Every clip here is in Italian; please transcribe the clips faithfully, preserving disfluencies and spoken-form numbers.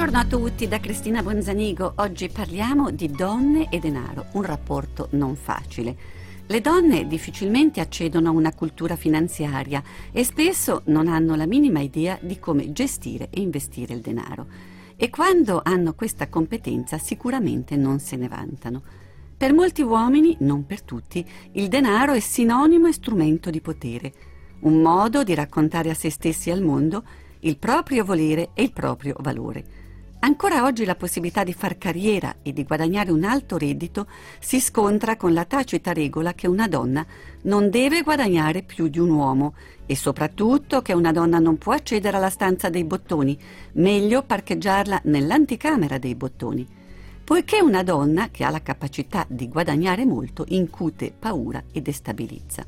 Buongiorno a tutti da Cristina Bonzanigo. Oggi parliamo di donne e denaro, un rapporto non facile. Le donne difficilmente accedono a una cultura finanziaria e spesso non hanno la minima idea di come gestire e investire il denaro. E quando hanno questa competenza sicuramente non se ne vantano. Per molti uomini, non per tutti, il denaro è sinonimo e strumento di potere, un modo di raccontare a se stessi e al mondo il proprio volere e il proprio valore. Ancora oggi la possibilità di far carriera e di guadagnare un alto reddito si scontra con la tacita regola che una donna non deve guadagnare più di un uomo e soprattutto che una donna non può accedere alla stanza dei bottoni, meglio parcheggiarla nell'anticamera dei bottoni, poiché una donna che ha la capacità di guadagnare molto incute paura e destabilizza.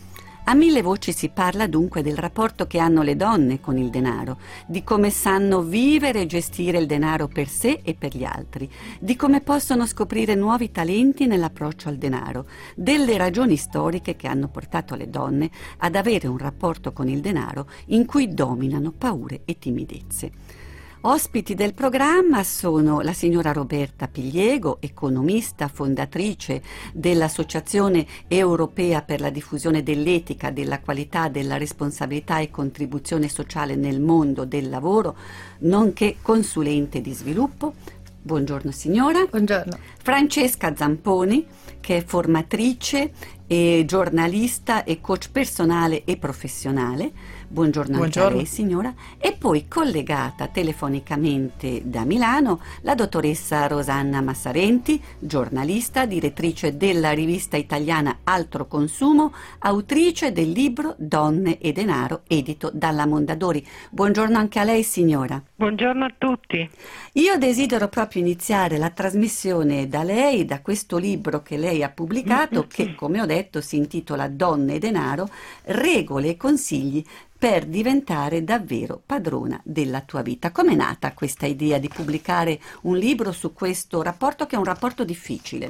A mille voci si parla dunque del rapporto che hanno le donne con il denaro, di come sanno vivere e gestire il denaro per sé e per gli altri, di come possono scoprire nuovi talenti nell'approccio al denaro, delle ragioni storiche che hanno portato le donne ad avere un rapporto con il denaro in cui dominano paure e timidezze. Ospiti del programma sono la signora Roberta Pigliego, economista, fondatrice dell'Associazione Europea per la diffusione dell'etica, della qualità, della responsabilità e contribuzione sociale nel mondo del lavoro, nonché consulente di sviluppo. Buongiorno signora. Buongiorno. Francesca Zamponi, che è formatrice e giornalista e coach personale e professionale. Buongiorno, Buongiorno. anche a lei signora. E poi collegata telefonicamente da Milano la dottoressa Rosanna Massarenti, giornalista, direttrice della rivista italiana Altro Consumo, autrice del libro Donne e Denaro, edito dalla Mondadori. Buongiorno anche a lei signora. Buongiorno a tutti. Io desidero proprio iniziare la trasmissione da lei, da questo libro che lei ha pubblicato, che come ho detto si intitola Donne e Denaro, regole e consigli per diventare davvero padrona della tua vita. Com'è nata questa idea di pubblicare un libro su questo rapporto che è un rapporto difficile?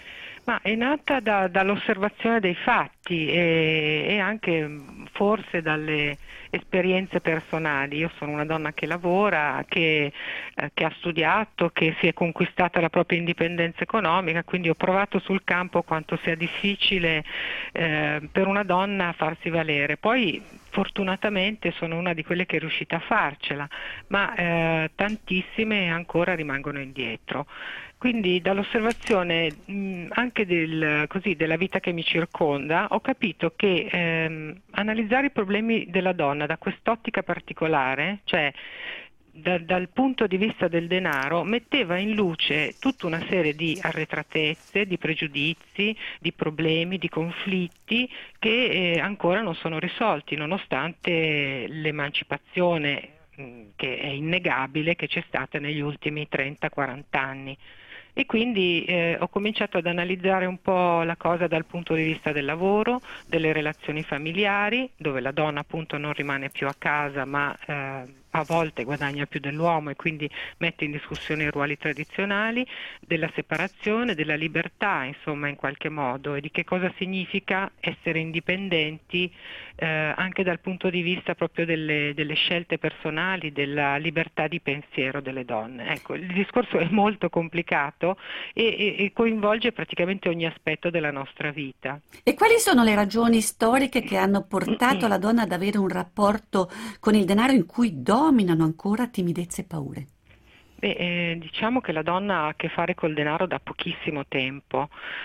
Ma è nata da, dall'osservazione dei fatti e, e anche forse dalle esperienze personali. Io sono una donna che lavora, che, eh, che ha studiato, che si è conquistata la propria indipendenza economica, quindi ho provato sul campo quanto sia difficile eh, per una donna farsi valere. Poi fortunatamente sono una di quelle che è riuscita a farcela, ma eh, tantissime ancora rimangono indietro. Quindi dall'osservazione mh, anche del, così, della vita che mi circonda ho capito che ehm, analizzare i problemi della donna da quest'ottica particolare, cioè da, dal punto di vista del denaro, metteva in luce tutta una serie di arretratezze, di pregiudizi, di problemi, di conflitti che eh, ancora non sono risolti, nonostante l'emancipazione mh, che è innegabile che c'è stata negli ultimi trenta quaranta anni. E quindi eh, ho cominciato ad analizzare un po' la cosa dal punto di vista del lavoro, delle relazioni familiari, dove la donna appunto non rimane più a casa ma eh, a volte guadagna più dell'uomo e quindi mette in discussione i ruoli tradizionali, della separazione, della libertà, insomma, in qualche modo, e di che cosa significa essere indipendenti eh, anche dal punto di vista proprio delle, delle scelte personali, della libertà di pensiero delle donne. Ecco, il discorso è molto complicato e, e, e coinvolge praticamente ogni aspetto della nostra vita. E quali sono le ragioni storiche che hanno portato la donna ad avere un rapporto con il denaro in cui dominano ancora timidezze e paure? Beh, eh, diciamo che la donna ha a che fare col denaro da pochissimo tempo.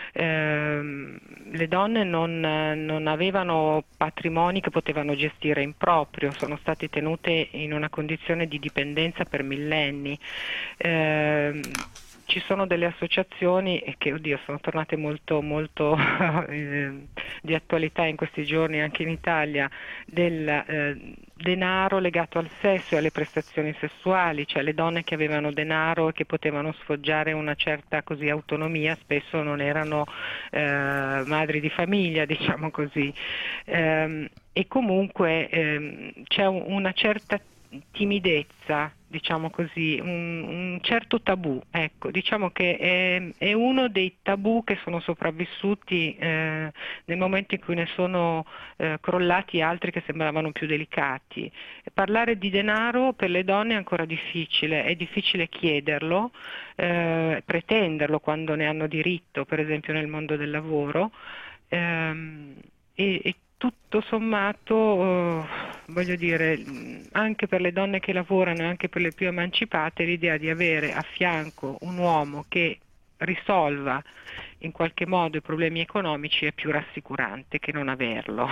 Eh, le donne non, non avevano patrimoni che potevano gestire in proprio, sono state tenute in una condizione di dipendenza per millenni. Eh, Ci sono delle associazioni che, oddio, sono tornate molto, molto eh, di attualità in questi giorni anche in Italia, del eh, denaro legato al sesso e alle prestazioni sessuali, cioè le donne che avevano denaro e che potevano sfoggiare una certa così autonomia spesso non erano eh, madri di famiglia, diciamo così. Eh, e comunque eh, c'è un, una certa timidezza, diciamo così, un, un certo tabù, ecco, diciamo che è, è uno dei tabù che sono sopravvissuti eh, nel momento in cui ne sono eh, crollati altri che sembravano più delicati. Parlare di denaro per le donne è ancora difficile, è difficile chiederlo, eh, pretenderlo quando ne hanno diritto, per esempio nel mondo del lavoro, ehm, e, e tutto sommato, eh, voglio dire, anche per le donne che lavorano e anche per le più emancipate, l'idea di avere a fianco un uomo che risolva in qualche modo i problemi economici è più rassicurante che non averlo.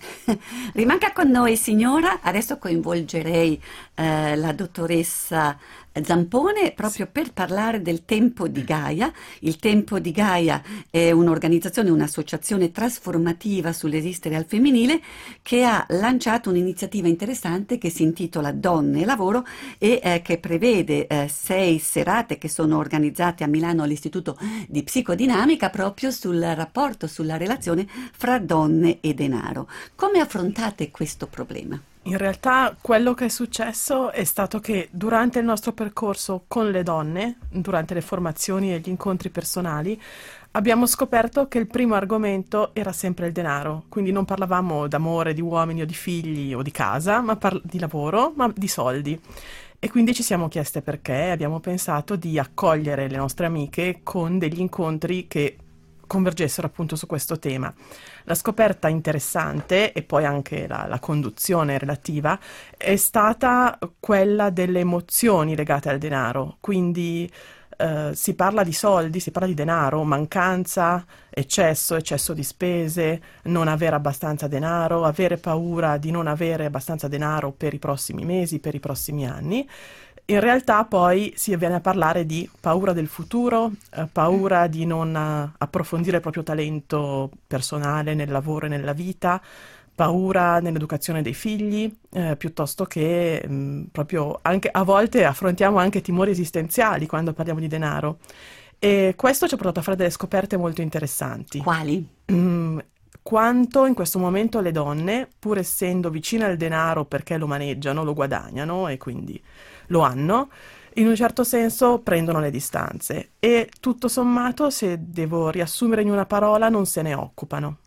Rimanga con noi, signora. Adesso coinvolgerei eh, la dottoressa Zampone proprio per parlare del Tempo di Gaia. Il Tempo di Gaia è un'organizzazione, un'associazione trasformativa sull'esistere al femminile che ha lanciato un'iniziativa interessante che si intitola Donne e Lavoro e eh, che prevede eh, sei serate che sono organizzate a Milano all'Istituto di Psicodinamica proprio sul rapporto, sulla relazione fra donne e denaro. Come affrontate questo problema? In realtà quello che è successo è stato che durante il nostro percorso con le donne, durante le formazioni e gli incontri personali, abbiamo scoperto che il primo argomento era sempre il denaro. Quindi non parlavamo d'amore, di uomini o di figli o di casa, ma par- di lavoro, ma di soldi. E quindi ci siamo chieste perché, abbiamo pensato di accogliere le nostre amiche con degli incontri che convergessero appunto su questo tema. La scoperta interessante e poi anche la, la conduzione relativa è stata quella delle emozioni legate al denaro, quindi eh, si parla di soldi, si parla di denaro, mancanza, eccesso, eccesso di spese, non avere abbastanza denaro, avere paura di non avere abbastanza denaro per i prossimi mesi, per i prossimi anni. In realtà poi si viene a parlare di paura del futuro, eh, paura di non uh, approfondire il proprio talento personale nel lavoro e nella vita, paura nell'educazione dei figli, eh, piuttosto che mh, proprio anche a volte affrontiamo anche timori esistenziali quando parliamo di denaro. E questo ci ha portato a fare delle scoperte molto interessanti. Quali? Mm, quanto in questo momento le donne, pur essendo vicine al denaro perché lo maneggiano, lo guadagnano e quindi lo hanno, in un certo senso prendono le distanze e tutto sommato, se devo riassumere in una parola, non se ne occupano.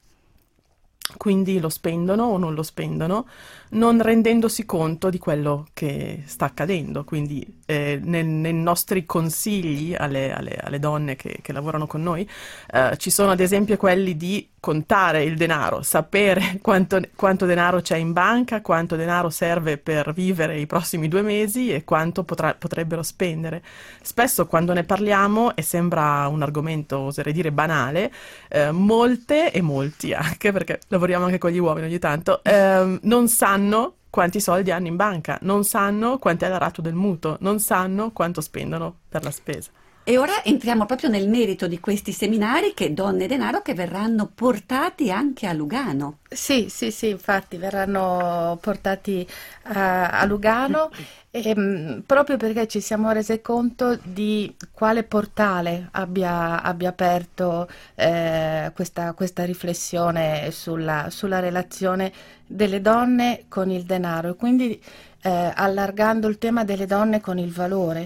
Quindi lo spendono o non lo spendono, non rendendosi conto di quello che sta accadendo. Quindi eh, nel, nei nostri consigli alle, alle, alle donne che, che lavorano con noi eh, ci sono ad esempio quelli di contare il denaro, sapere quanto, quanto denaro c'è in banca, quanto denaro serve per vivere i prossimi due mesi e quanto potrà, potrebbero spendere. Spesso quando ne parliamo, e sembra un argomento, oserei dire, banale, eh, molte e molti anche, perché lavoriamo anche con gli uomini ogni tanto, eh, non sanno quanti soldi hanno in banca, non sanno quanto è la rata del mutuo, non sanno quanto spendono per la spesa. E ora entriamo proprio nel merito di questi seminari che Donne e Denaro che verranno portati anche a Lugano. Sì, sì, sì, infatti verranno portati a, a Lugano e, mh, proprio perché ci siamo resi conto di quale portale abbia, abbia aperto eh, questa, questa riflessione sulla, sulla relazione delle donne con il denaro e quindi eh, allargando il tema delle donne con il valore.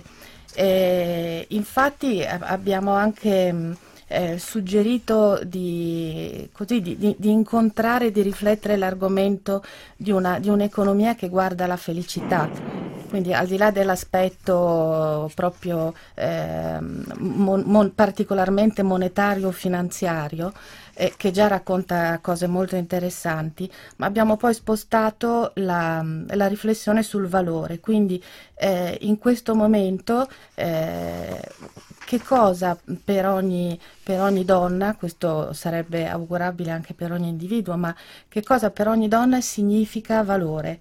Eh, infatti abbiamo anche eh, suggerito di, così, di, di, di incontrare e di riflettere l'argomento di, una, di un'economia che guarda la felicità, quindi al di là dell'aspetto proprio eh, mon, mon, particolarmente monetario o finanziario, eh, che già racconta cose molto interessanti, ma abbiamo poi spostato la, la riflessione sul valore, quindi eh, in questo momento eh, che cosa per ogni, per ogni donna, questo sarebbe augurabile anche per ogni individuo, ma che cosa per ogni donna significa valore?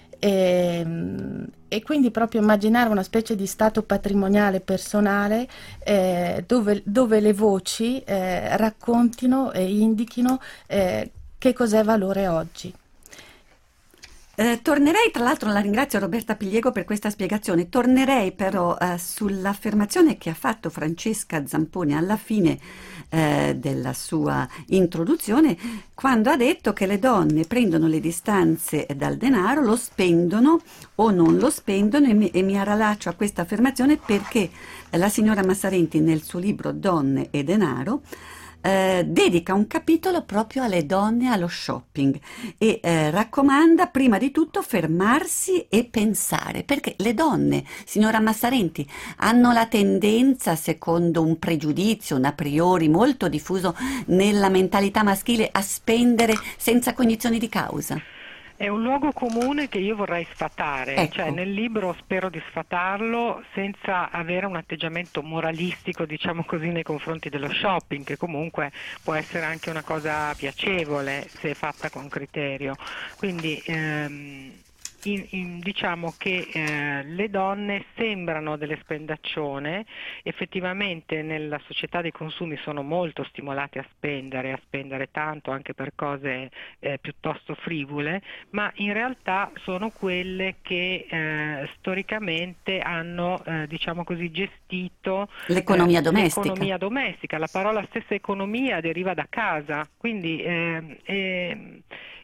E, e quindi proprio immaginare una specie di stato patrimoniale personale eh, dove, dove le voci eh, raccontino e indichino eh, che cos'è valore oggi. Eh, tornerei, tra l'altro la ringrazio Roberta Pigliego per questa spiegazione, tornerei però eh, sull'affermazione che ha fatto Francesca Zamponi alla fine eh, della sua introduzione, quando ha detto che le donne prendono le distanze dal denaro, lo spendono o non lo spendono, e mi, e mi rallaccio a questa affermazione perché la signora Massarenti nel suo libro Donne e denaro Eh, dedica un capitolo proprio alle donne, allo shopping, e eh, raccomanda prima di tutto fermarsi e pensare, perché le donne, signora Massarenti, hanno la tendenza, secondo un pregiudizio, un a priori molto diffuso nella mentalità maschile, a spendere senza cognizione di causa. È un luogo comune che io vorrei sfatare, Ecco. cioè nel libro spero di sfatarlo senza avere un atteggiamento moralistico, diciamo così, nei confronti dello shopping, che comunque può essere anche una cosa piacevole se fatta con criterio. Quindi ehm, in, in, diciamo che eh, le donne sembrano delle spendaccione, effettivamente nella società dei consumi sono molto stimolate a spendere, a spendere tanto anche per cose eh, piuttosto frivole, ma in realtà sono quelle che eh, storicamente hanno, eh, diciamo così, gestito L'economia eh, domestica. l'economia domestica. La parola stessa economia deriva da casa, quindi eh, eh,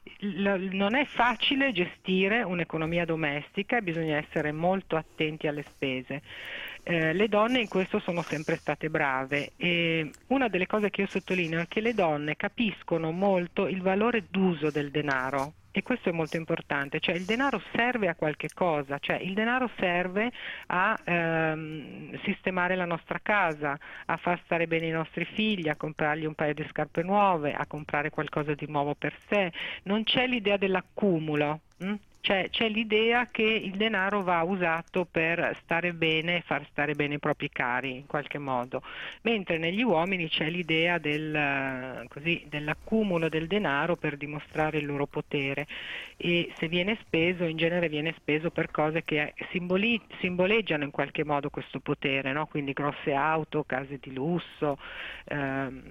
l- non è facile gestire un'economia domestica e bisogna essere molto attenti alle spese. Eh, le donne in questo sono sempre state brave, e una delle cose che io sottolineo è che le donne capiscono molto il valore d'uso del denaro. E questo è molto importante, cioè il denaro serve a qualche cosa, cioè il denaro serve a ehm, sistemare la nostra casa, a far stare bene i nostri figli, a comprargli un paio di scarpe nuove, a comprare qualcosa di nuovo per sé. Non c'è l'idea dell'accumulo. Hm? Cioè, c'è l'idea che il denaro va usato per stare bene e far stare bene i propri cari in qualche modo, mentre negli uomini c'è l'idea del, così, dell'accumulo del denaro per dimostrare il loro potere, e se viene speso, in genere viene speso per cose che simboli, simboleggiano in qualche modo questo potere, no? Quindi grosse auto, case di lusso. Ehm,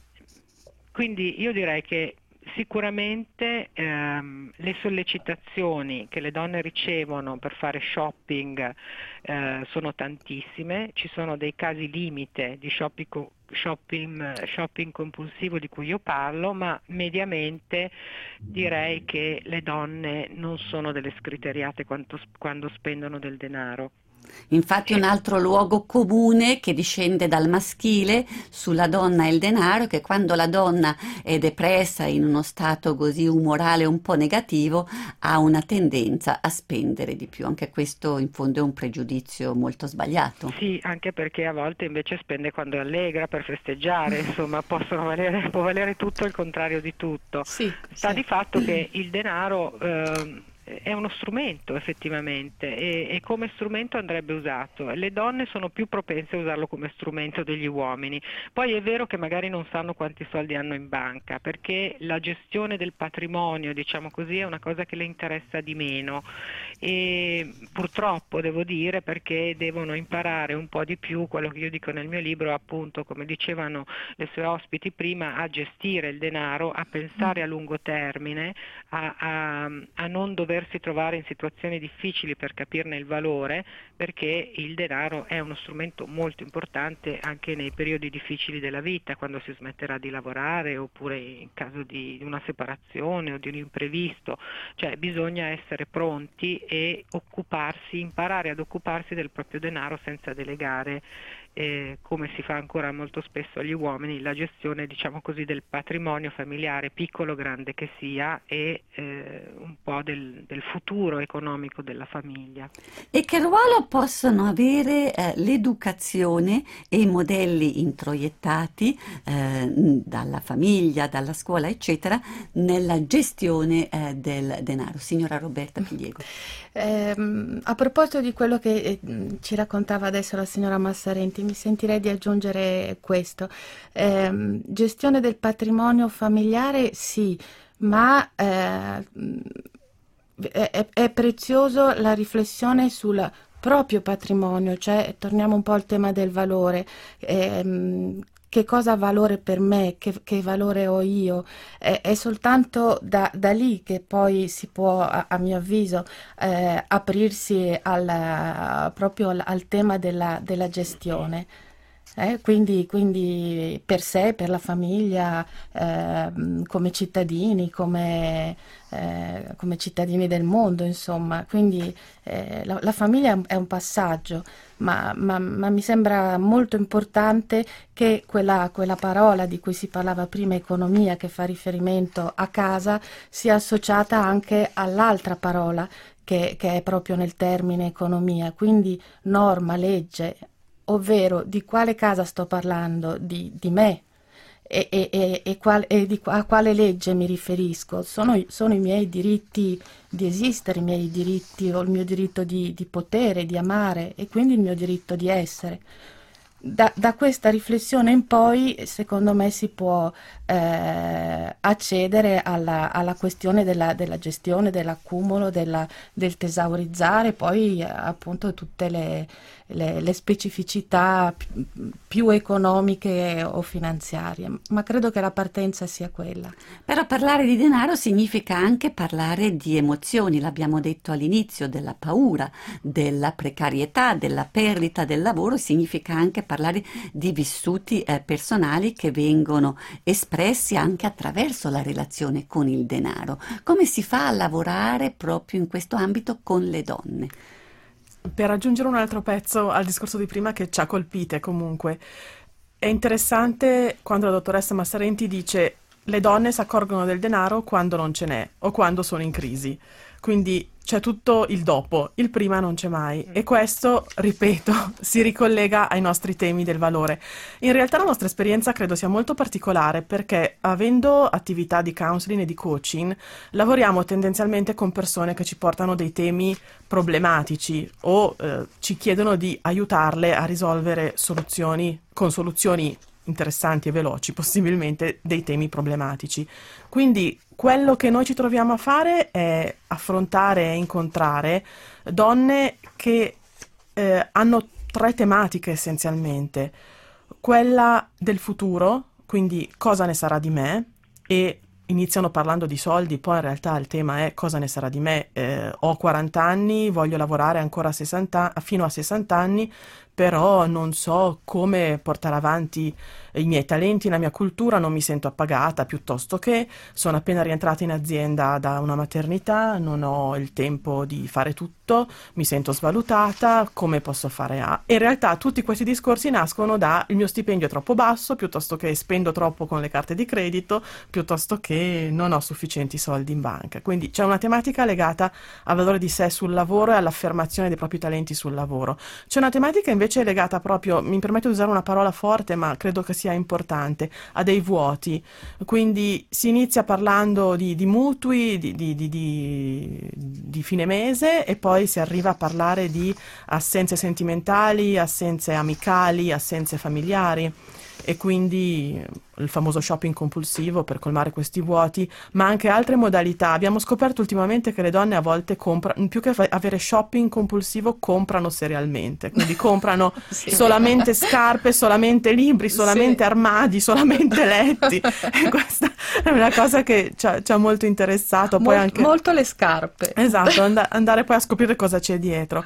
quindi io direi che sicuramente ehm, le sollecitazioni che le donne ricevono per fare shopping eh, sono tantissime, ci sono dei casi limite di shopping, co- shopping, shopping compulsivo di cui io parlo, ma mediamente direi che le donne non sono delle scriteriate quanto, quando spendono del denaro. Infatti un altro luogo comune che discende dal maschile sulla donna è il denaro, che quando la donna è depressa, in uno stato così umorale un po' negativo, ha una tendenza a spendere di più. Anche questo in fondo è un pregiudizio molto sbagliato. Sì, anche perché a volte invece spende quando è allegra per festeggiare, insomma possono valere, può valere tutto il contrario di tutto. Sì, Sta sì. di fatto che il denaro eh, è uno strumento effettivamente, e, e come strumento andrebbe usato. Le donne sono più propense a usarlo come strumento degli uomini. Poi è vero che magari non sanno quanti soldi hanno in banca, perché la gestione del patrimonio, diciamo così, è una cosa che le interessa di meno, e purtroppo devo dire, perché devono imparare un po' di più quello che io dico nel mio libro, appunto, come dicevano le sue ospiti prima, a gestire il denaro, a pensare a lungo termine, a, a, a non doversi trovare in situazioni difficili per capirne il valore, perché il denaro è uno strumento molto importante anche nei periodi difficili della vita, quando si smetterà di lavorare, oppure in caso di una separazione o di un imprevisto. Cioè bisogna essere pronti e occuparsi, imparare ad occuparsi del proprio denaro senza delegare, eh, come si fa ancora molto spesso agli uomini, la gestione, diciamo così, del patrimonio familiare, piccolo o grande che sia, e eh, un po' del, del futuro economico della famiglia. E che ruolo possono avere eh, l'educazione e i modelli introiettati eh, dalla famiglia, dalla scuola, eccetera, nella gestione eh, del denaro? Signora Roberta Pigliego. Eh, a proposito di quello che eh, ci raccontava adesso la signora Massarenti, mi sentirei di aggiungere questo. Eh, gestione del patrimonio familiare, sì, ma eh, è, è prezioso la riflessione sul proprio patrimonio, cioè torniamo un po' al tema del valore. Eh, che cosa ha valore per me, che, che valore ho io. È, è soltanto da, da lì che poi si può, a, a mio avviso, eh, aprirsi al, proprio al, al tema della, della gestione. Eh, quindi, quindi per sé, per la famiglia, eh, come cittadini, come, eh, come cittadini del mondo, insomma. Quindi eh, la, la famiglia è un, è un passaggio, ma, ma, ma mi sembra molto importante che quella, quella parola di cui si parlava prima, economia, che fa riferimento a casa, sia associata anche all'altra parola che, che è proprio nel termine economia, quindi norma, legge. Ovvero di quale casa sto parlando? Di, di me e, e, e, e, qual, e di, a quale legge mi riferisco? Sono, sono i miei diritti di esistere, i miei diritti o il mio diritto di, di potere, di amare e quindi il mio diritto di essere. Da, da questa riflessione in poi, secondo me, si può eh, accedere alla, alla questione della, della gestione, dell'accumulo, della, del tesaurizzare, poi eh, appunto tutte le, le, le specificità più, più economiche o finanziarie. Ma credo che la partenza sia quella. Però parlare di denaro significa anche parlare di emozioni, l'abbiamo detto all'inizio, della paura, della precarietà, della perdita del lavoro, significa anche parlare di vissuti eh, personali che vengono espressi anche attraverso la relazione con il denaro. Come si fa a lavorare proprio in questo ambito con le donne? Per aggiungere un altro pezzo al discorso di prima che ci ha colpite comunque, è interessante quando la dottoressa Massarenti dice le donne si accorgono del denaro quando non ce n'è o quando sono in crisi. Quindi c'è tutto il dopo, il prima non c'è mai e questo, ripeto, si ricollega ai nostri temi del valore. In realtà la nostra esperienza credo sia molto particolare perché avendo attività di counseling e di coaching lavoriamo tendenzialmente con persone che ci portano dei temi problematici o eh, ci chiedono di aiutarle a risolvere soluzioni con soluzioni interessanti e veloci, possibilmente dei temi problematici. Quindi quello che noi ci troviamo a fare è affrontare e incontrare donne che eh, hanno tre tematiche essenzialmente. Quella del futuro, quindi cosa ne sarà di me, e iniziano parlando di soldi, poi in realtà il tema è cosa ne sarà di me. Eh, ho quaranta anni, voglio lavorare ancora a sessanta, fino a sessanta anni, però non so come portare avanti i miei talenti, la mia cultura, non mi sento appagata, piuttosto che sono appena rientrata in azienda da una maternità, non ho il tempo di fare tutto, mi sento svalutata, come posso fare a... In realtà tutti questi discorsi nascono da il mio stipendio è troppo basso, piuttosto che spendo troppo con le carte di credito, piuttosto che non ho sufficienti soldi in banca. Quindi c'è una tematica legata al valore di sé sul lavoro e all'affermazione dei propri talenti sul lavoro. C'è una tematica invece legata proprio, mi permetto di usare una parola forte, ma credo che sia importante, a dei vuoti. Quindi si inizia parlando di, di mutui, di, di, di, di, di fine mese e poi si arriva a parlare di assenze sentimentali, assenze amicali, assenze familiari. E quindi il famoso shopping compulsivo per colmare questi vuoti, ma anche altre modalità. Abbiamo scoperto ultimamente che le donne a volte comprano, più che fa- avere shopping compulsivo, comprano serialmente, quindi comprano sì. solamente scarpe, solamente libri, solamente sì. armadi, solamente letti. E questa è una cosa che ci ha, ci ha molto interessato. Poi Mol, anche... Molto le scarpe. Esatto, and- andare poi a scoprire cosa c'è dietro.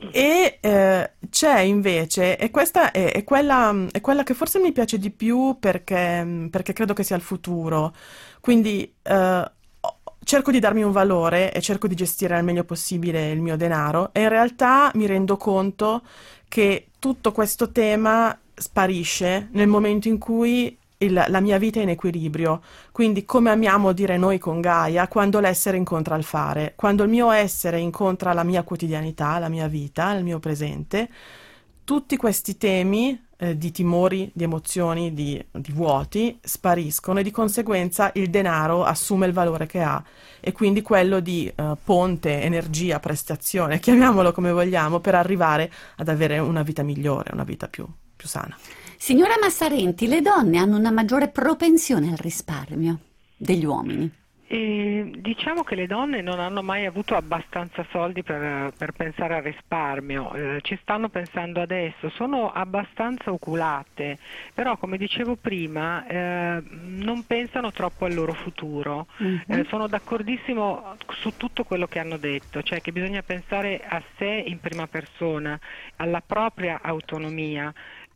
E eh, c'è invece, e questa è, è, quella, è quella che forse mi piace di più perché perché credo che sia il futuro, quindi eh, cerco di darmi un valore e cerco di gestire al meglio possibile il mio denaro e in realtà mi rendo conto che tutto questo tema sparisce nel momento in cui il, la mia vita è in equilibrio, quindi come amiamo dire noi con Gaia, quando l'essere incontra il fare, quando il mio essere incontra la mia quotidianità, la mia vita, il mio presente, tutti questi temi eh, di timori, di emozioni, di, di vuoti spariscono e di conseguenza il denaro assume il valore che ha e quindi quello di eh, ponte, energia, prestazione, chiamiamolo come vogliamo, per arrivare ad avere una vita migliore, una vita più, più sana. Signora Massarenti, le donne hanno una maggiore propensione al risparmio degli uomini? E diciamo che le donne non hanno mai avuto abbastanza soldi per, per pensare al risparmio, eh, ci stanno pensando adesso, sono abbastanza oculate, però come dicevo prima eh, non pensano troppo al loro futuro. Mm-hmm. Eh, sono d'accordissimo su tutto quello che hanno detto, cioè che bisogna pensare a sé in prima persona, alla propria autonomia.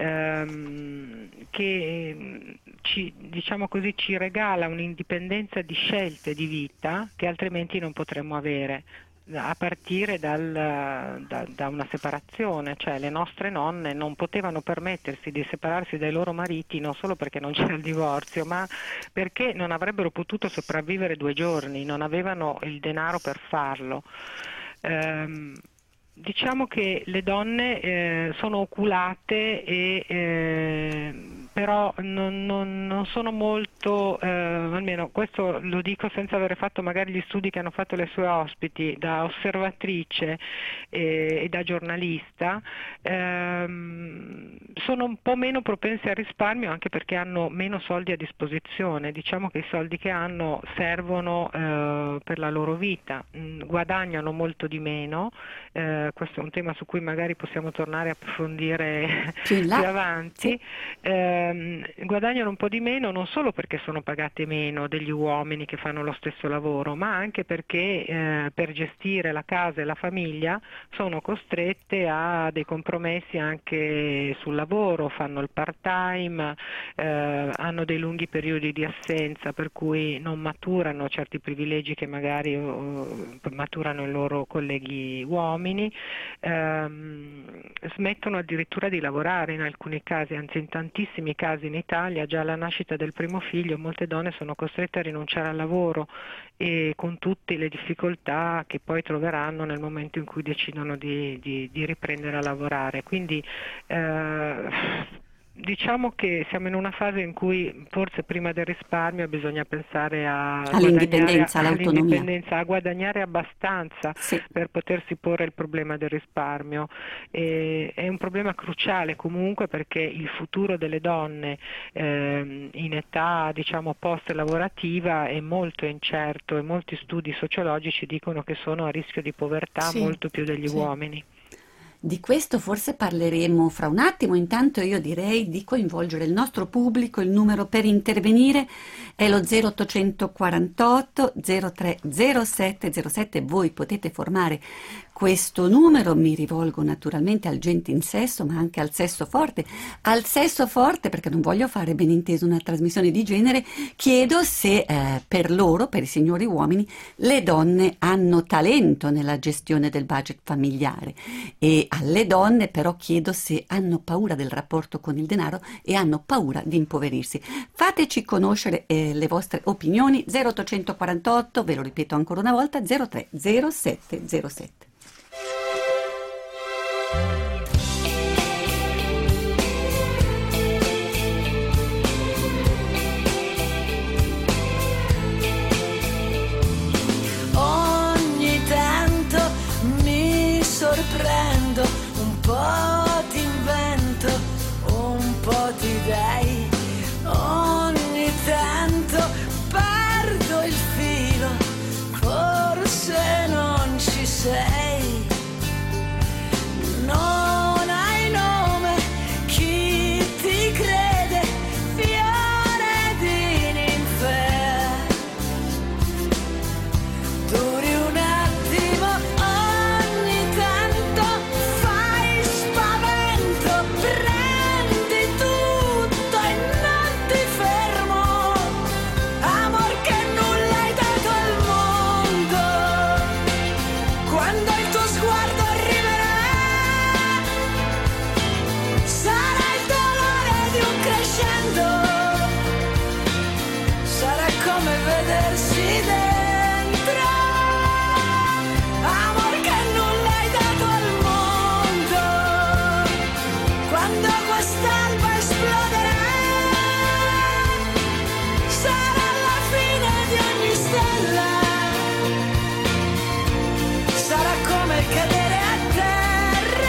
Ehm, che ci, diciamo così, ci regala un'indipendenza di scelte di vita che altrimenti non potremmo avere, a partire dal, da, da una separazione, cioè le nostre nonne non potevano permettersi di separarsi dai loro mariti non solo perché non c'era il divorzio, ma perché non avrebbero potuto sopravvivere due giorni, non avevano il denaro per farlo. Ehm, Diciamo che le donne eh, sono oculate e eh, però non, non, non sono molto, eh, almeno questo lo dico senza aver fatto magari gli studi che hanno fatto le sue ospiti, da osservatrice eh, e da giornalista, ehm, sono un po' meno propense al risparmio anche perché hanno meno soldi a disposizione. Diciamo che i soldi che hanno servono eh, per la loro vita, mm, guadagnano molto di meno. Eh, questo è un tema su cui magari possiamo tornare a approfondire più, più avanti. Sì. Eh, guadagnano un po' di meno non solo perché sono pagate meno degli uomini che fanno lo stesso lavoro, ma anche perché eh, per gestire la casa e la famiglia sono costrette a dei compromessi anche sul lavoro, fanno il part-time, eh, hanno dei lunghi periodi di assenza per cui non maturano certi privilegi che magari uh, maturano i loro colleghi uomini. Ehm, smettono addirittura di lavorare in alcuni casi, anzi in tantissimi casi in Italia già alla nascita del primo figlio molte donne sono costrette a rinunciare al lavoro e con tutte le difficoltà che poi troveranno nel momento in cui decidono di, di, di riprendere a lavorare. Quindi eh, diciamo che siamo in una fase in cui forse prima del risparmio bisogna pensare a all'indipendenza, all'autonomia, all'indipendenza, a guadagnare abbastanza sì. per potersi porre il problema del risparmio. E, è un problema cruciale comunque perché il futuro delle donne eh, in età diciamo post lavorativa è molto incerto e molti studi sociologici dicono che sono a rischio di povertà sì. molto più degli sì. uomini. Di questo forse parleremo fra un attimo, intanto io direi di coinvolgere il nostro pubblico. Il numero per intervenire è lo zero ottocento quarantotto zero tre zero sette zero sette, voi potete formare questo numero, mi rivolgo naturalmente al gentinsesso ma anche al sesso forte, al sesso forte perché non voglio fare ben inteso una trasmissione di genere, chiedo se eh, per loro, per i signori uomini, le donne hanno talento nella gestione del budget familiare e alle donne però chiedo se hanno paura del rapporto con il denaro e hanno paura di impoverirsi. Fateci conoscere eh, le vostre opinioni. Zero ottocento quarantotto, ve lo ripeto ancora una volta, zero tre zero sette zero sette. Ogni tanto mi sorprendo, un po' ti invento, un po' ti dai, ogni tanto perdo il filo, forse non ci sei, non hai nome, chi ti crede, fiore di ninfea, duri un attimo, ogni tanto fai spavento, prendi tutto e non ti fermo, amor che nulla hai dato al mondo, quando il tuo sguardo arriverà, sarà il dolore di un crescendo, sarà come vedersi dentro, amor che nulla hai dato al mondo, quando quest'alba esploderà, sarà la fine di ogni stella, sarà come cadere a terra.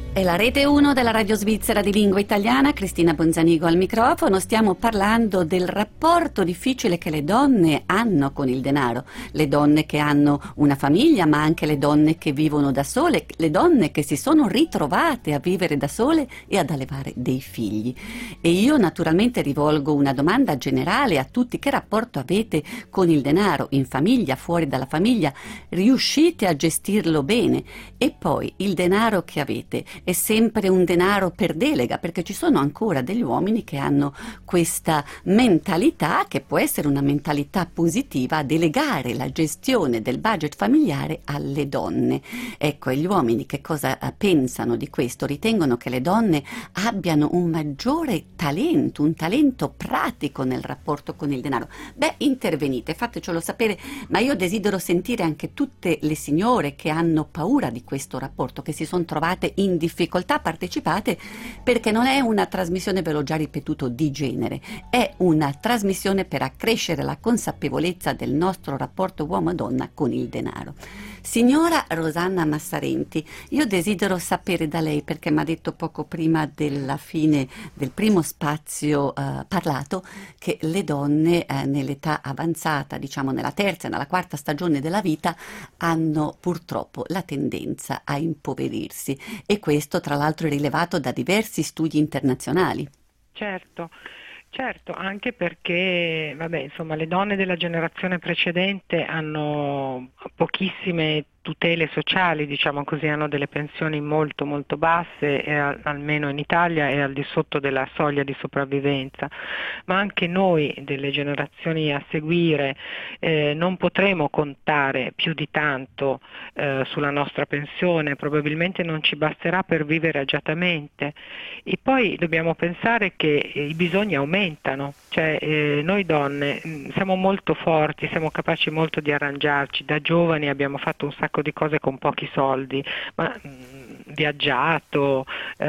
È la rete uno della Radio Svizzera di Lingua Italiana, Cristina Bonzanigo al microfono. Stiamo parlando del rapporto difficile che le donne hanno con il denaro, le donne che hanno una famiglia, ma anche le donne che vivono da sole, le donne che si sono ritrovate a vivere da sole e ad allevare dei figli. E io naturalmente rivolgo una domanda generale a tutti: che rapporto avete con il denaro, in famiglia, fuori dalla famiglia? Riuscite a gestirlo bene? E poi il denaro che avete è sempre un denaro per delega, perché ci sono ancora degli uomini che hanno questa mentalità, che può essere una mentalità positiva, a delegare la gestione del budget familiare alle donne. Ecco, e gli uomini che cosa eh, pensano di questo? Ritengono che le donne abbiano un maggiore talento, un talento pratico nel rapporto con il denaro. Beh, intervenite, fatecelo sapere, ma io desidero sentire anche tutte le signore che hanno paura di questo rapporto, che si sono trovate in difficoltà. Partecipate, perché non è una trasmissione, ve l'ho già ripetuto, di genere, è una trasmissione per accrescere la consapevolezza del nostro rapporto uomo-donna con il denaro. Signora Rosanna Massarenti, io desidero sapere da lei, perché mi ha detto poco prima della fine del primo spazio eh, parlato, che le donne eh, nell'età avanzata, diciamo nella terza e nella quarta stagione della vita, hanno purtroppo la tendenza a impoverirsi, e questo tra l'altro è rilevato da diversi studi internazionali. Certo. Certo, anche perché, vabbè, insomma, le donne della generazione precedente hanno pochissime tutele sociali, diciamo così, hanno delle pensioni molto molto basse, e al, almeno in Italia è al di sotto della soglia di sopravvivenza, ma anche noi delle generazioni a seguire eh, non potremo contare più di tanto eh, sulla nostra pensione, probabilmente non ci basterà per vivere agiatamente. E poi dobbiamo pensare che eh, i bisogni aumentano, cioè eh, noi donne mh, siamo molto forti, siamo capaci molto di arrangiarci, da giovani abbiamo fatto un sacco di cose con pochi soldi, ma mh, viaggiato, eh,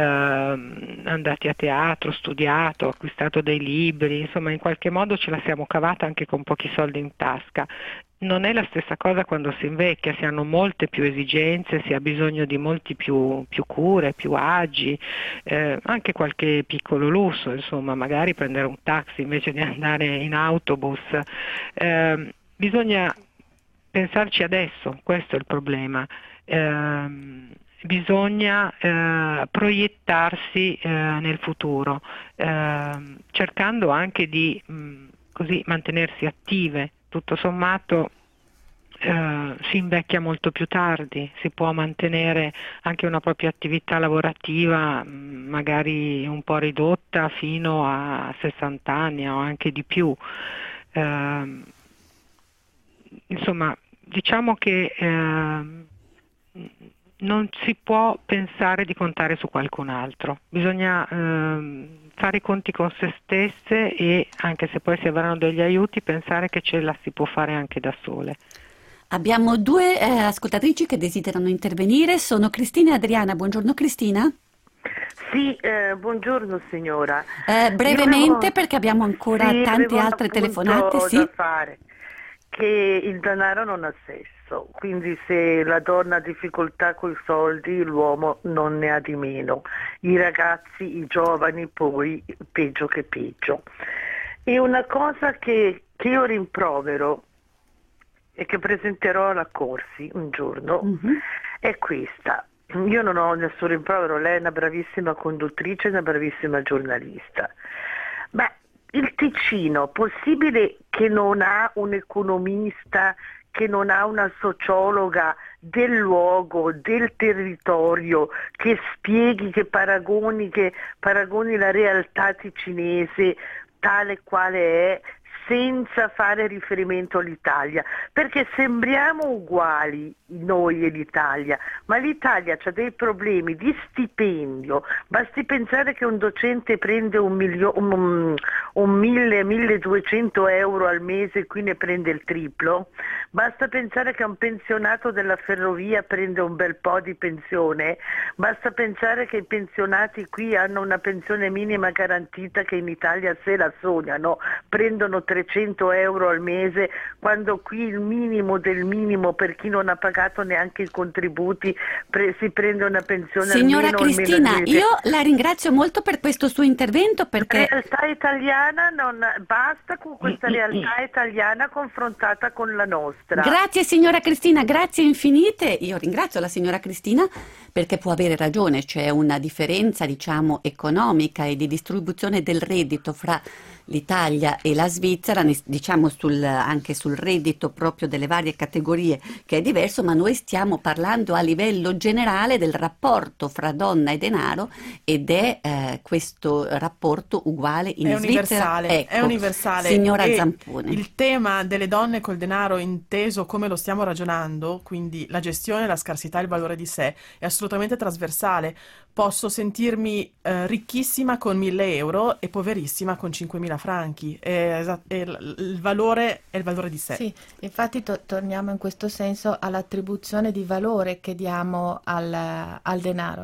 andati a teatro, studiato, acquistato dei libri, insomma in qualche modo ce la siamo cavata anche con pochi soldi in tasca. Non è la stessa cosa quando si invecchia, si hanno molte più esigenze, si ha bisogno di molti più, più cure, più agi, eh, anche qualche piccolo lusso, insomma, magari prendere un taxi invece di andare in autobus. Eh, bisogna pensarci adesso, questo è il problema. Eh, bisogna eh, proiettarsi eh, nel futuro, eh, cercando anche di mh, così mantenersi attive. Tutto sommato eh, si invecchia molto più tardi, si può mantenere anche una propria attività lavorativa mh, magari un po' ridotta fino a sessanta anni o anche di più. Eh, insomma, diciamo che eh, non si può pensare di contare su qualcun altro, bisogna eh, fare i conti con se stesse, e anche se poi si avranno degli aiuti, pensare che ce la si può fare anche da sole. Abbiamo due eh, ascoltatrici che desiderano intervenire, sono Cristina e Adriana. Buongiorno Cristina. Sì, eh, buongiorno signora. Eh, brevemente, avevo, perché abbiamo ancora sì, tante altre telefonate. Sì, da fare, che il denaro non ha sesso, quindi se la donna ha difficoltà coi soldi, l'uomo non ne ha di meno, i ragazzi, i giovani poi peggio che peggio. E una cosa che, che io rimprovero e che presenterò alla Corsi un giorno mm-hmm. è questa. Io non ho nessun rimprovero, lei è una bravissima conduttrice, una bravissima giornalista, ma il Ticino, possibile che non ha un economista, che non ha una sociologa del luogo, del territorio, che spieghi, che paragoni, che paragoni la realtà ticinese tale quale è, senza fare riferimento all'Italia, perché sembriamo uguali noi e l'Italia, ma l'Italia ha dei problemi di stipendio. Basti pensare che un docente prende un, milio- un, un mille, milleduecento euro al mese, qui ne prende il triplo. Basta pensare che un pensionato della ferrovia prende un bel po' di pensione. Basta pensare che i pensionati qui hanno una pensione minima garantita che in Italia, se la sognano, prendono tre trecento euro al mese, quando qui il minimo del minimo per chi non ha pagato neanche i contributi pre- si prende una pensione Signora almeno Cristina, almeno io la ringrazio molto per questo suo intervento, perché la realtà italiana non basta con questa realtà italiana confrontata con la nostra. Grazie signora Cristina, grazie infinite. Io ringrazio la signora Cristina perché può avere ragione, c'è una differenza, diciamo, economica e di distribuzione del reddito fra l'Italia e la Svizzera, diciamo sul, anche sul reddito proprio delle varie categorie, che è diverso, ma noi stiamo parlando a livello generale del rapporto fra donna e denaro, ed è eh, questo rapporto uguale in è Svizzera. Universale, Ecco, è universale. Signora E Zampone. il tema delle donne col denaro, inteso come lo stiamo ragionando, quindi la gestione, la scarsità e il valore di sé, è assolutamente trasversale. Posso sentirmi eh, ricchissima con mille euro e poverissima con cinquemila franchi. È esa- è l- il valore è il valore di sé. Sì, infatti to- torniamo in questo senso all'attribuzione di valore che diamo al, al denaro.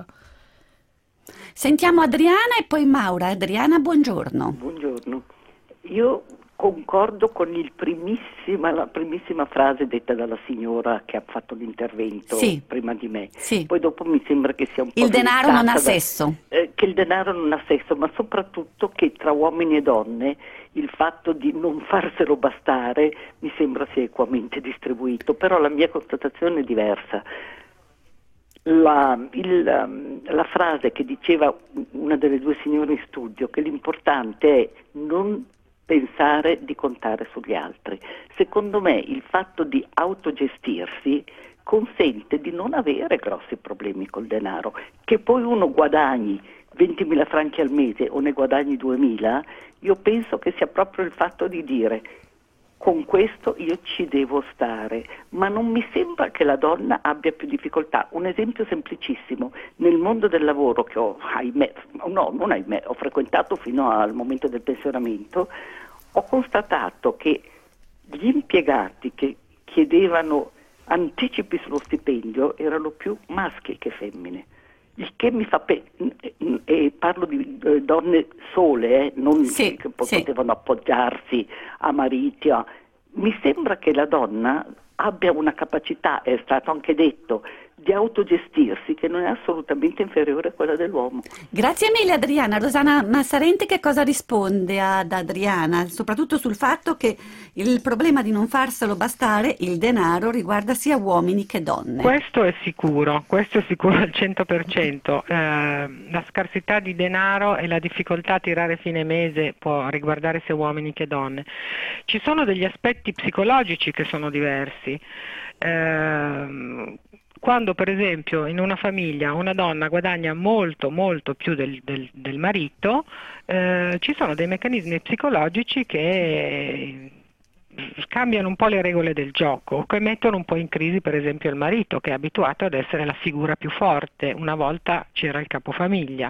Sentiamo Adriana e poi Maura. Adriana, buongiorno. Buongiorno. Io concordo con il primissima, la primissima frase detta dalla signora che ha fatto l'intervento Sì. prima di me. Sì. Poi dopo mi sembra che sia un po' Il denaro non ha limitata da- sesso. eh, che il denaro non ha sesso, ma soprattutto che tra uomini e donne il fatto di non farselo bastare mi sembra sia equamente distribuito, però la mia constatazione è diversa. La, il, um, la frase che diceva una delle due signore in studio, che l'importante è non pensare di contare sugli altri. Secondo me il fatto di autogestirsi consente di non avere grossi problemi col denaro. Che poi uno guadagni ventimila franchi al mese o ne guadagni duemila, io penso che sia proprio il fatto di dire: con questo io ci devo stare, ma non mi sembra che la donna abbia più difficoltà. Un esempio semplicissimo: nel mondo del lavoro che ho, ahimè, no, non ahimè, ho frequentato fino al momento del pensionamento, ho constatato che gli impiegati che chiedevano anticipi sullo stipendio erano più maschi che femmine. Il che mi fa pe- e parlo di eh, donne sole, eh, non Sì, che poi sì. potevano appoggiarsi a mariti. a- Mi sembra che la donna abbia una capacità, è stato anche detto, di autogestirsi che non è assolutamente inferiore a quella dell'uomo. Grazie mille Adriana. Rosanna Massarenti che cosa risponde ad Adriana? Soprattutto sul fatto che il problema di non farselo bastare, il denaro, riguarda sia uomini che donne. Questo è sicuro, questo è sicuro al cento per cento. Eh, la scarsità di denaro e la difficoltà a tirare fine mese può riguardare sia uomini che donne. Ci sono degli aspetti psicologici che sono diversi. Eh, Quando per esempio in una famiglia una donna guadagna molto molto più del, del, del marito, eh, ci sono dei meccanismi psicologici che cambiano un po' le regole del gioco, che mettono un po' in crisi per esempio il marito, che è abituato ad essere la figura più forte. Una volta c'era il capofamiglia.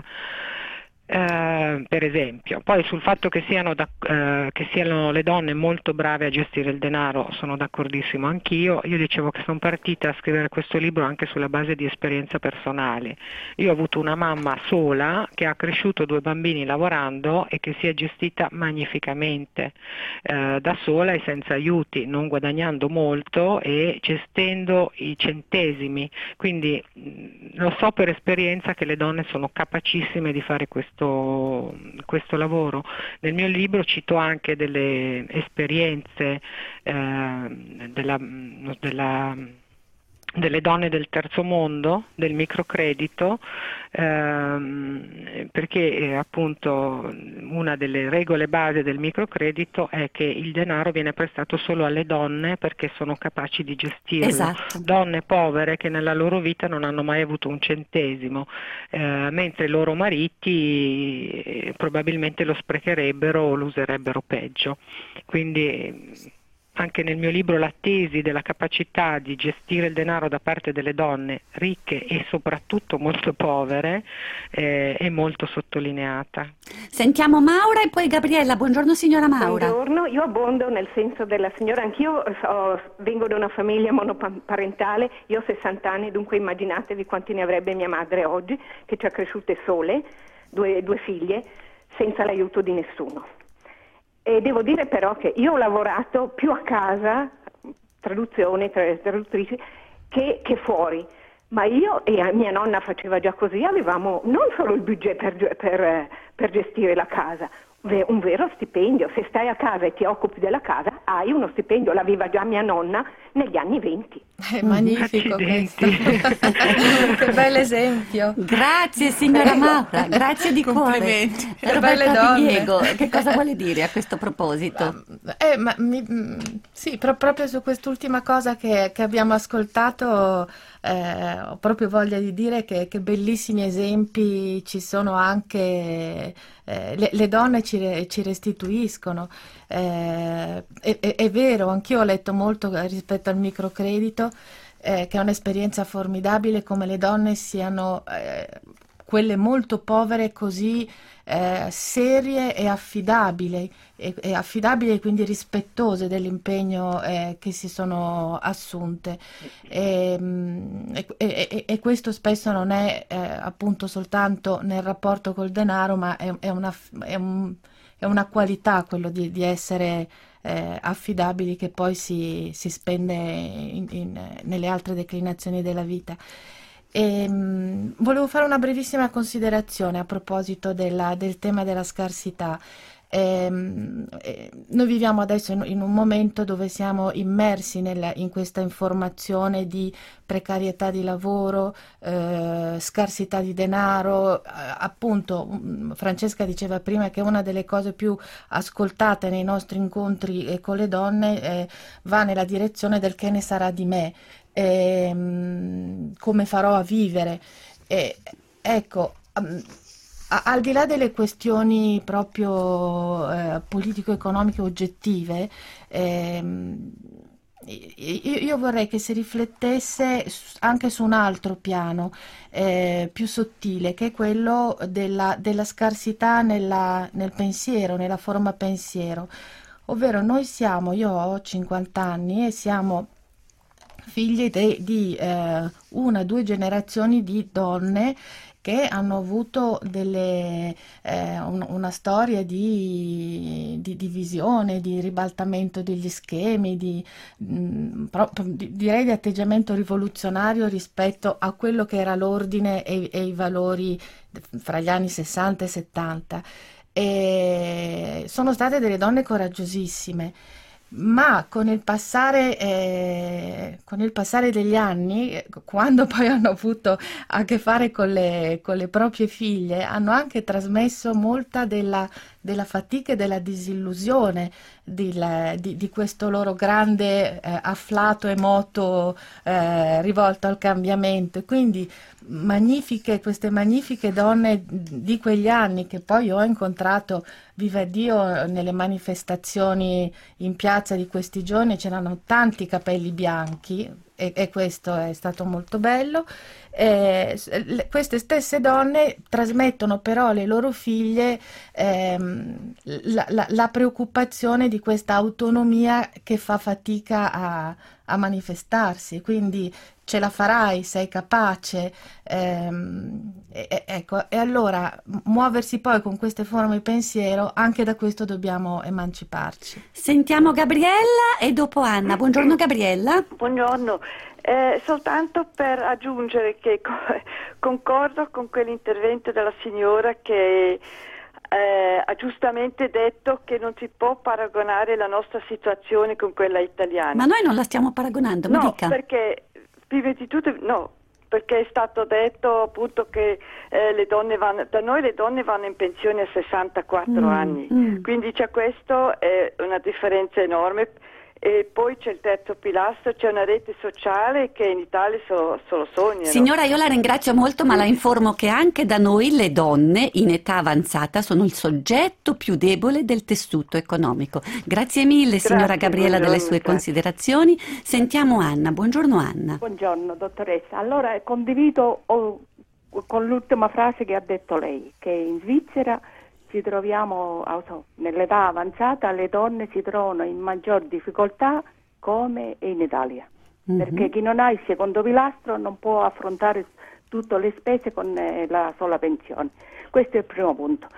Eh, per esempio, poi sul fatto che siano, da, eh, che siano le donne molto brave a gestire il denaro sono d'accordissimo anch'io. Io dicevo che sono partita a scrivere questo libro anche sulla base di esperienza personale. Io ho avuto una mamma sola che ha cresciuto due bambini lavorando e che si è gestita magnificamente eh, da sola e senza aiuti, non guadagnando molto e gestendo i centesimi, quindi mh, lo so per esperienza che le donne sono capacissime di fare questo questo lavoro. Nel mio libro cito anche delle esperienze eh, della, della, delle donne del terzo mondo, del microcredito, ehm, perché eh, appunto una delle regole base del microcredito è che il denaro viene prestato solo alle donne perché sono capaci di gestirlo. Esatto. Donne povere che nella loro vita non hanno mai avuto un centesimo, eh, mentre i loro mariti eh, probabilmente lo sprecherebbero o lo userebbero peggio. Quindi anche nel mio libro la tesi della capacità di gestire il denaro da parte delle donne ricche e soprattutto molto povere eh, è molto sottolineata. Sentiamo Maura e poi Gabriella. Buongiorno signora Maura. Buongiorno, io abbondo nel senso della signora, anch'io so, vengo da una famiglia monoparentale, io ho sessanta anni, dunque immaginatevi quanti ne avrebbe mia madre oggi, che ci ha cresciute sole, due, due figlie, senza l'aiuto di nessuno. E devo dire però che io ho lavorato più a casa, traduzioni, tra- traduttrici, che, che fuori. Ma io e mia nonna faceva già così, avevamo non solo il budget per, per, per gestire la casa, un vero stipendio. Se stai a casa e ti occupi della casa hai uno stipendio, l'aveva già mia nonna negli anni venti. È magnifico questo. Che bel esempio. Grazie signora Maura, grazie di cuore. Complimenti. Roberto belle donne. Piniego, che cosa vuole dire a questo proposito? Eh, ma mi- mm, sì, pro- proprio su quest'ultima cosa che, che abbiamo ascoltato, eh, ho proprio voglia di dire che, che bellissimi esempi ci sono anche, eh, le, le donne ci, re- ci restituiscono. Eh, è, è- è vero, anch'io ho letto molto rispetto al microcredito, eh, che è un'esperienza formidabile, come le donne siano eh, quelle molto povere così eh, serie e affidabili, e, e affidabili e quindi rispettose dell'impegno eh, che si sono assunte. E, mm, e- e- e questo spesso non è eh, appunto soltanto nel rapporto col denaro, ma è, è una, è un- è una qualità quello di, di essere eh, affidabili, che poi si, si spende in- in- nelle altre declinazioni della vita. E, mh, volevo fare una brevissima considerazione a proposito della- del tema della scarsità. Ehm, eh, noi viviamo adesso in, in un momento dove siamo immersi nella- in questa informazione di precarietà di lavoro, eh, scarsità di denaro. Eh, appunto, mh, Francesca diceva prima che una delle cose più ascoltate nei nostri incontri eh, con le donne eh, va nella direzione del che ne sarà di me, ehm, come farò a vivere. E, ecco, um, a- al di là delle questioni proprio eh, politico-economiche oggettive, ehm, io, io vorrei che si riflettesse s- anche su un altro piano eh, più sottile, che è quello della, della scarsità nella- nel pensiero, nella forma pensiero. Ovvero, noi siamo, io ho cinquanta anni e siamo figli de- di eh, una o due generazioni di donne che hanno avuto delle, eh, un- una storia di, di divisione, di ribaltamento degli schemi, di, mh, pro- di- direi di atteggiamento rivoluzionario rispetto a quello che era l'ordine e, e i valori fra gli anni sessanta e settanta. E sono state delle donne coraggiosissime. Ma con il passare, eh, con il passare degli anni, eh, quando poi hanno avuto a che fare con le, con le proprie figlie, hanno anche trasmesso molta della, della fatica e della disillusione del- di, di questo loro grande eh, afflato e moto eh, rivolto al cambiamento. E quindi magnifiche, queste magnifiche donne di quegli anni, che poi ho incontrato, viva Dio, nelle manifestazioni in piazza di questi giorni, c'erano tanti capelli bianchi, e, e questo è stato molto bello. Eh, s- le- queste stesse donne trasmettono però alle loro figlie ehm, la, la- la preoccupazione di questa autonomia che fa fatica a, a manifestarsi. Quindi ce la farai, sei capace. ehm, e, e- ecco, e allora m- muoversi poi con queste forme di pensiero, anche da questo dobbiamo emanciparci. Sentiamo Gabriella e dopo Anna. Buongiorno Gabriella. Buongiorno, Eh, soltanto per aggiungere che co- concordo con quell'intervento della signora che eh, ha giustamente detto che non si può paragonare la nostra situazione con quella italiana. Ma noi non la stiamo paragonando, mi No, dica. perché prima di tutto no, perché è stato detto appunto che eh, le donne vanno, da noi le donne vanno in pensione a sessantaquattro Mm, anni, mm. quindi c'è questo, è una differenza enorme. E poi c'è il terzo pilastro, c'è una rete sociale che in Italia solo, solo sognano. Signora, io la ringrazio molto, ma la informo che anche da noi le donne in età avanzata sono il soggetto più debole del tessuto economico. Grazie mille, signora Grazie, Gabriella, delle buongiorno, sue grazie. considerazioni. Sentiamo Anna. Buongiorno Anna. Buongiorno dottoressa, allora condivido oh, con l'ultima frase che ha detto lei, che in Svizzera ci troviamo, ah, so, nell'età avanzata le donne si trovano in maggior difficoltà come in Italia, Mhm. perché chi non ha il secondo pilastro non può affrontare tutte le spese con eh, la sola pensione. Questo è il primo punto.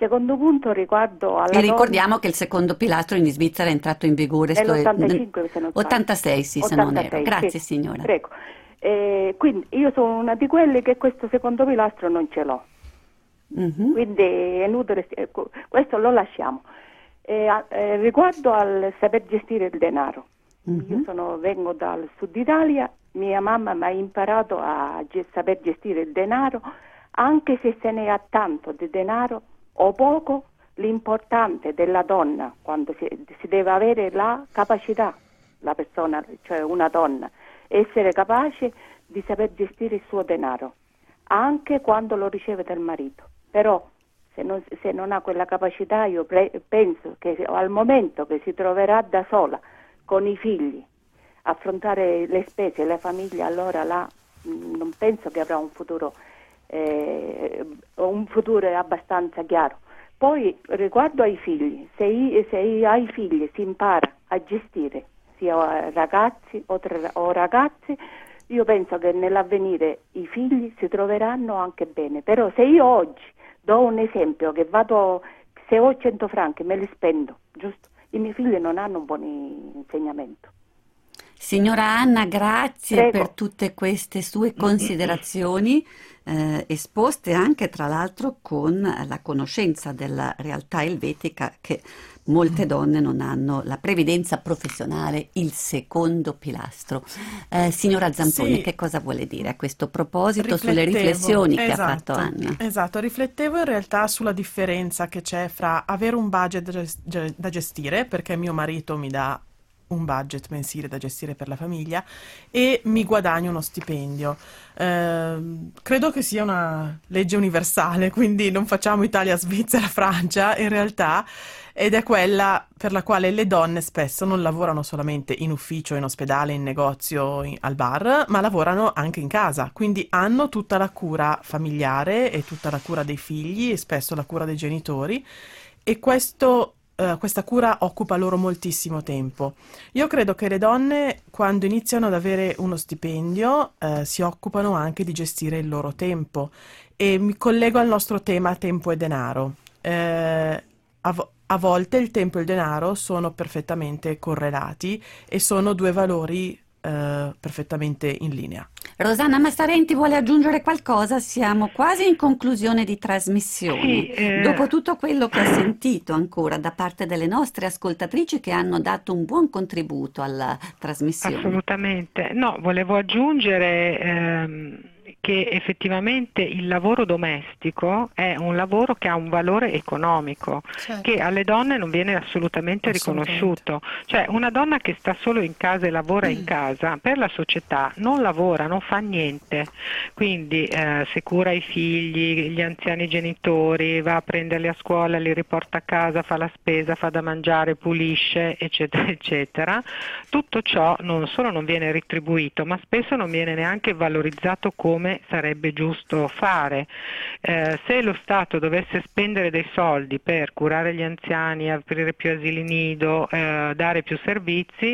secondo punto riguardo alla E ricordiamo che il secondo pilastro in Svizzera è entrato in vigore sto- nell'ottantacinque, se non sbaglio. ottantasei, sì, se non erro. ottantasei, Grazie sì. signora. Prego. Eh, quindi io sono una di quelle che questo secondo pilastro non ce l'ho. Mhm. Quindi è inutile, ecco, questo lo lasciamo. Eh, a- eh, riguardo al saper gestire il denaro, Mhm. io sono- vengo dal sud Italia, mia mamma mi ha imparato a ge- saper gestire il denaro, anche se se ne ha tanto di denaro o poco, l'importante della donna, quando si, si deve avere la capacità, la persona, cioè una donna, essere capace di saper gestire il suo denaro, anche quando lo riceve dal marito. Però se non, se non ha quella capacità, io pre- penso che al momento che si troverà da sola con i figli, affrontare le spese e la famiglia, allora là mh, non penso che avrà un futuro, eh, un futuro abbastanza chiaro. Poi riguardo ai figli, se, i- se i- ai figli si impara a gestire sia ragazzi o, tra- o ragazze, io penso che nell'avvenire i figli si troveranno anche bene. Però se io oggi do un esempio che vado, se ho cento franchi me li spendo, giusto? I miei figli non hanno un buon insegnamento. Signora Anna, grazie Prego. per tutte queste sue considerazioni eh, esposte anche tra l'altro con la conoscenza della realtà elvetica che molte donne non hanno la previdenza professionale, il secondo pilastro. Eh, signora Zamponi, Sì. che cosa vuole dire a questo proposito sulle Riflettevo, riflessioni che ha esatto, fatto Anna? Esatto, riflettevo in realtà sulla differenza che c'è fra avere un budget da ges- ge- da gestire, perché mio marito mi dà un budget mensile da gestire per la famiglia e mi guadagno uno stipendio. Ehm, credo che sia una legge universale, quindi non facciamo Italia, Svizzera, Francia in realtà, ed è quella per la quale le donne spesso non lavorano solamente in ufficio, in ospedale, in negozio, in- al bar, ma lavorano anche in casa, quindi hanno tutta la cura familiare e tutta la cura dei figli e spesso la cura dei genitori, e questo eh, questa cura occupa loro moltissimo tempo. Io credo che le donne, quando iniziano ad avere uno stipendio, eh, si occupano anche di gestire il loro tempo, e mi collego al nostro tema tempo e denaro. Eh, a, vo- a volte il tempo e il denaro sono perfettamente correlati e sono due valori eh, perfettamente in linea. Rosanna Massarenti vuole aggiungere qualcosa? Siamo quasi in conclusione di trasmissione. Sì, eh, Dopo tutto quello che ha sentito ancora da parte delle nostre ascoltatrici che hanno dato un buon contributo alla trasmissione. Assolutamente. No, volevo aggiungere ehm, che effettivamente il lavoro domestico è un lavoro che ha un valore economico, Certo. che alle donne non viene assolutamente, Assolutamente. riconosciuto. Cioè una donna che sta solo in casa e lavora in casa, per la società non lavora, non fa niente, quindi eh, se cura i figli, gli anziani genitori, va a prenderli a scuola, li riporta a casa, fa la spesa, fa da mangiare, pulisce, eccetera, eccetera. Tutto ciò non solo non viene retribuito, ma spesso non viene neanche valorizzato come sarebbe giusto fare. Eh, se lo Stato dovesse spendere dei soldi per curare gli anziani, aprire più asili nido, eh, dare più servizi,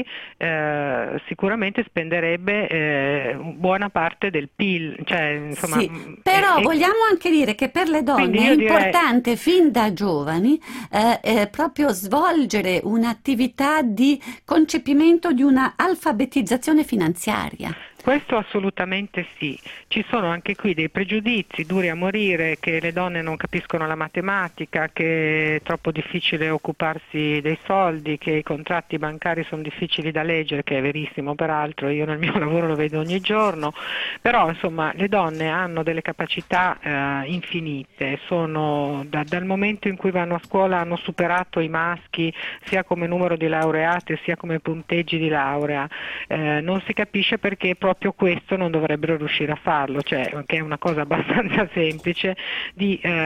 eh, sicuramente spenderebbe eh, buona parte del P I L. Cioè, insomma, Sì, mh, però e- vogliamo anche dire che per le donne Quindi è io direi- importante fin da giovani eh, eh, proprio svolgere un'attività di concepimento di una alfabetizzazione finanziaria. Questo assolutamente sì. Ci sono anche qui dei pregiudizi duri a morire, che le donne non capiscono la matematica, che è troppo difficile occuparsi dei soldi, che i contratti bancari sono difficili da leggere, che è verissimo peraltro, io nel mio lavoro lo vedo ogni giorno, però insomma le donne hanno delle capacità eh, infinite, sono da- dal momento in cui vanno a scuola hanno superato i maschi sia come numero di laureate sia come punteggi di laurea, eh, non si capisce perché proprio questo non dovrebbero riuscire a farlo, cioè che è una cosa abbastanza semplice di eh,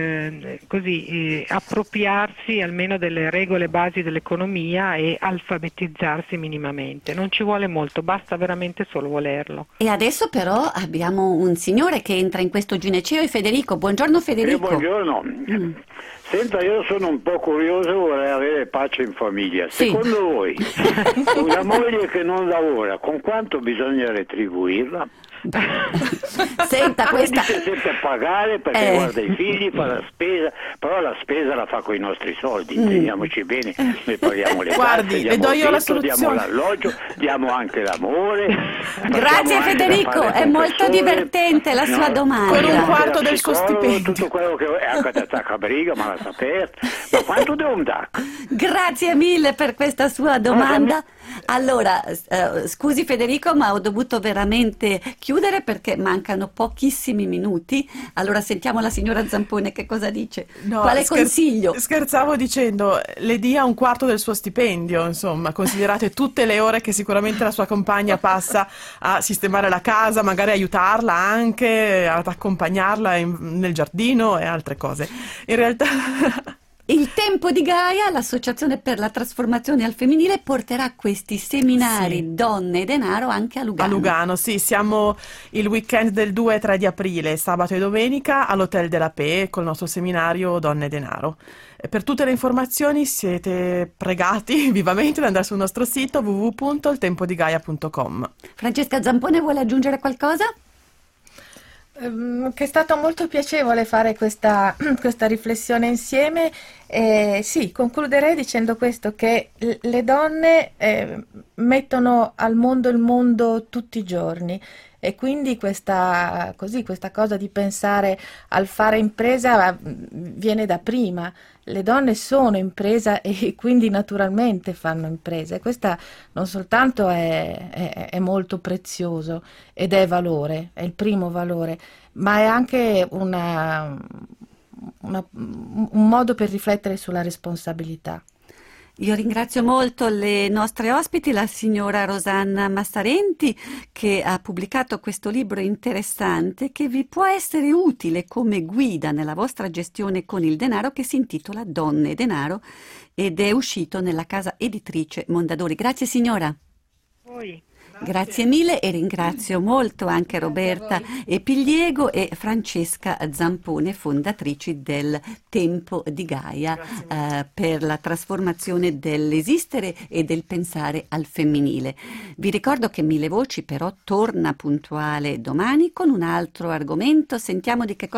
eh, così eh, appropriarsi almeno delle regole basi dell'economia e alfabetizzarsi minimamente. Non ci vuole molto, basta veramente solo volerlo. E adesso però abbiamo un signore che entra in questo gineceo, è Federico. Buongiorno Eh, Federico. buongiorno. Mm. Senta, io sono un po' curioso, vorrei avere pace in famiglia. Sì. Secondo voi, una moglie che non lavora, con quanto bisogna retribuirla? Senta, questa... Dice sempre pagare perché Eh. guarda i figli, fa la spesa, però la spesa la fa con i nostri soldi, Mm. intendiamoci bene, noi paghiamo le Guardi, tasse, le diamo do io la vitto, diamo soluzione. l'alloggio, diamo anche l'amore. Grazie facciamo anche Federico, da fare è con molto persone. divertente la sua No, domanda. Con un anche quarto da del suo psicologo, stipendio. tutto quello che è anche da zaccabriga, ma la sapete, ma quanto devo dare? Grazie mille per questa sua domanda. Allora, eh, scusi Federico, ma ho dovuto veramente chiudere perché mancano pochissimi minuti. Allora sentiamo la signora Zampone che cosa dice. No, Quale scher- consiglio? Scherzavo dicendo, le dia un quarto del suo stipendio, insomma, considerate tutte le ore che sicuramente la sua compagna passa a sistemare la casa, magari aiutarla anche, ad accompagnarla in- nel giardino e altre cose. In realtà... Il Tempo di Gaia, l'associazione per la trasformazione al femminile, porterà questi seminari Sì. donne e denaro anche a Lugano. A Lugano, sì, siamo il weekend del due e tre di aprile, sabato e domenica, all'Hotel della Paix col nostro seminario Donne e Denaro. E per tutte le informazioni siete pregati vivamente ad andare sul nostro sito w w w punto il tempo di gaia punto com. Francesca Zampone vuole aggiungere qualcosa? Ehm, Che è stato molto piacevole fare questa, questa riflessione insieme. Eh, sì, concluderei dicendo questo, che l- le donne eh, mettono al mondo il mondo tutti i giorni, e quindi questa, così, questa cosa di pensare al fare impresa mm, viene da prima. Le donne sono impresa e quindi naturalmente fanno impresa, e questa non soltanto è, è- è molto prezioso ed è valore, è il primo valore, ma è anche una, una- un modo per riflettere sulla responsabilità. Io ringrazio molto le nostre ospiti, la signora Rosanna Massarenti, che ha pubblicato questo libro interessante che vi può essere utile come guida nella vostra gestione con il denaro, che si intitola Donne e Denaro ed è uscito nella casa editrice Mondadori. Grazie signora. Poi. Grazie mille, e ringrazio molto anche Roberta Epigliego e Francesca Zampone, fondatrici del Tempo di Gaia, eh, per la trasformazione dell'esistere e del pensare al femminile. Vi ricordo che Mille Voci però torna puntuale domani con un altro argomento. Sentiamo di che cosa